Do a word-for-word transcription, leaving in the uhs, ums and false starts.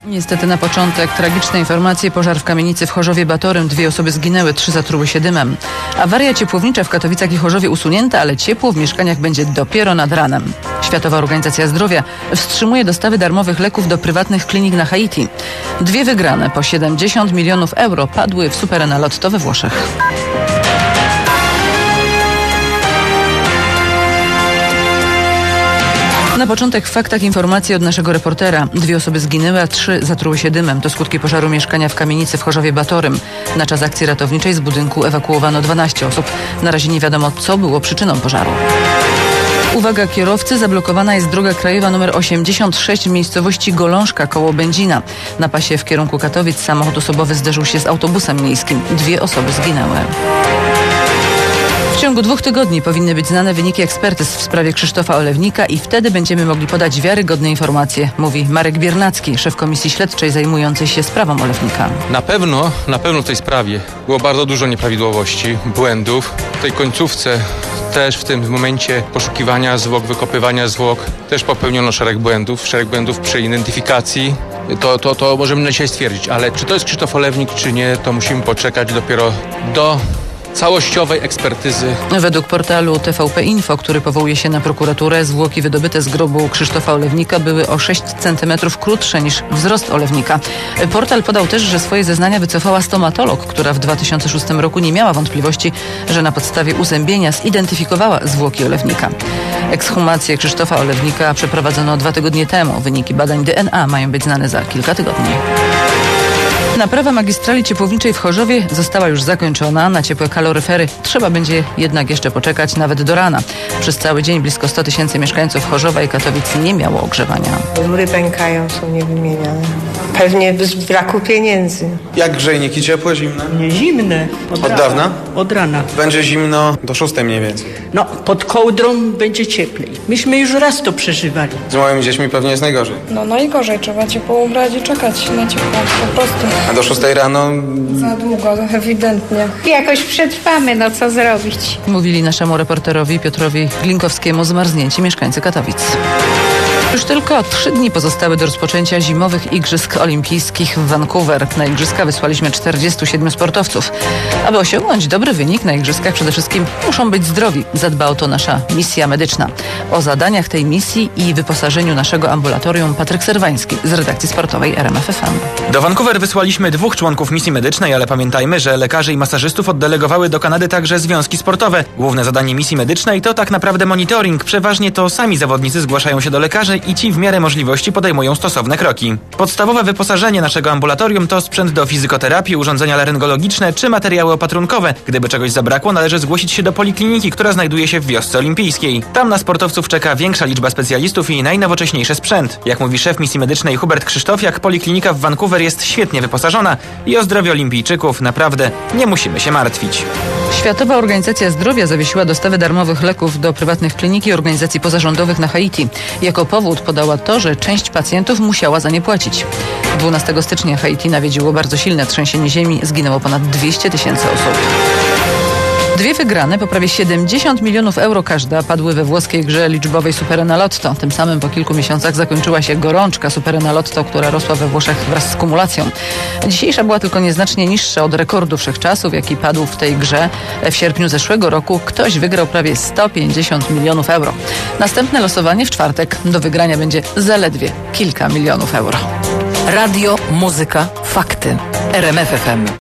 Niestety na początek tragiczne informacje. Pożar w kamienicy w Chorzowie Batorym. Dwie osoby zginęły, trzy zatruły się dymem. Awaria ciepłownicza w Katowicach i Chorzowie usunięta, ale ciepło w mieszkaniach będzie dopiero nad ranem. Światowa Organizacja Zdrowia wstrzymuje dostawy darmowych leków do prywatnych klinik na Haiti. Dwie wygrane po siedemdziesiąt milionów euro padły w Superenna Lotto we Włoszech. Na początek w faktach informacje od naszego reportera. Dwie osoby zginęły, a trzy zatruły się dymem. To skutki pożaru mieszkania w kamienicy w Chorzowie Batorym. Na czas akcji ratowniczej z budynku ewakuowano dwanaście osób. Na razie nie wiadomo, co było przyczyną pożaru. Uwaga kierowcy, zablokowana jest droga krajowa nr osiemdziesiąt sześć w miejscowości Golążka koło Będzina. Na pasie w kierunku Katowic samochód osobowy zderzył się z autobusem miejskim. Dwie osoby zginęły. W ciągu dwóch tygodni powinny być znane wyniki ekspertyz w sprawie Krzysztofa Olewnika i wtedy będziemy mogli podać wiarygodne informacje, mówi Marek Biernacki, szef komisji śledczej zajmującej się sprawą Olewnika. Na pewno, na pewno w tej sprawie było bardzo dużo nieprawidłowości, błędów. W tej końcówce też w tym momencie poszukiwania zwłok, wykopywania zwłok też popełniono szereg błędów, szereg błędów przy identyfikacji. To, to, to możemy na dzisiaj stwierdzić, ale czy to jest Krzysztof Olewnik, czy nie, to musimy poczekać dopiero do całościowej ekspertyzy. Według portalu T V P Info, który powołuje się na prokuraturę, zwłoki wydobyte z grobu Krzysztofa Olewnika były o sześć centymetrów krótsze niż wzrost Olewnika. Portal podał też, że swoje zeznania wycofała stomatolog, która w dwa tysiące szóstym roku nie miała wątpliwości, że na podstawie uzębienia zidentyfikowała zwłoki Olewnika. Ekshumację Krzysztofa Olewnika przeprowadzono dwa tygodnie temu. Wyniki badań D N A mają być znane za kilka tygodni. Naprawa magistrali ciepłowniczej w Chorzowie została już zakończona. Na ciepłe kaloryfery trzeba będzie jednak jeszcze poczekać nawet do rana. Przez cały dzień blisko sto tysięcy mieszkańców Chorzowa i Katowic nie miało ogrzewania. Rury pękają, są niewymieniane. Pewnie z braku pieniędzy. Jak grzejniki, ciepłe, zimne? Nie, zimne. Od, Od dawna? Od rana. Będzie zimno do szóstej mniej więcej. No, pod kołdrą będzie cieplej. Myśmy już raz to przeżywali. Z moimi dziećmi pewnie jest najgorzej. No najgorzej, trzeba ciepło ubrać i czekać na ciepło, po prostu. A do szóstej rano? Za długo, ewidentnie. Jakoś przetrwamy, no co zrobić? Mówili naszemu reporterowi Piotrowi Glinkowskiemu zmarznięci mieszkańcy Katowic. Już tylko trzy dni pozostały do rozpoczęcia zimowych Igrzysk Olimpijskich w Vancouver. Na Igrzyska wysłaliśmy czterdziestu siedmiu sportowców. Aby osiągnąć dobry wynik na Igrzyskach przede wszystkim muszą być zdrowi. Zadba o to nasza misja medyczna. O zadaniach tej misji i wyposażeniu naszego ambulatorium Patryk Serwański z redakcji sportowej R M F F M. Do Vancouver wysłaliśmy dwóch członków misji medycznej, ale pamiętajmy, że lekarzy i masażystów oddelegowały do Kanady także związki sportowe. Główne zadanie misji medycznej to tak naprawdę monitoring. Przeważnie to sami zawodnicy zgłaszają się do lekarzy i ci w miarę możliwości podejmują stosowne kroki. Podstawowe wyposażenie naszego ambulatorium to sprzęt do fizykoterapii, urządzenia laryngologiczne czy materiały opatrunkowe. Gdyby czegoś zabrakło, należy zgłosić się do polikliniki, która znajduje się w wiosce olimpijskiej. Tam na sportowców czeka większa liczba specjalistów i najnowocześniejszy sprzęt. Jak mówi szef misji medycznej Hubert Krzysztofiak, poliklinika w Vancouver jest świetnie wyposażona i o zdrowie olimpijczyków naprawdę nie musimy się martwić. Światowa Organizacja Zdrowia zawiesiła dostawy darmowych leków do prywatnych klinik i organizacji pozarządowych na Haiti. Jako powód podała to, że część pacjentów musiała za nie płacić. dwunastego stycznia Haiti nawiedziło bardzo silne trzęsienie ziemi, zginęło ponad dwieście tysięcy osób. Dwie wygrane po prawie siedemdziesiąt milionów euro każda padły we włoskiej grze liczbowej Superenna Lotto. Tym samym po kilku miesiącach zakończyła się gorączka Superenna Lotto, która rosła we Włoszech wraz z kumulacją. Dzisiejsza była tylko nieznacznie niższa od rekordu wszechczasów, jaki padł w tej grze. W sierpniu zeszłego roku ktoś wygrał prawie sto pięćdziesiąt milionów euro. Następne losowanie w czwartek. Do wygrania będzie zaledwie kilka milionów euro. Radio, muzyka, fakty. R M F F M.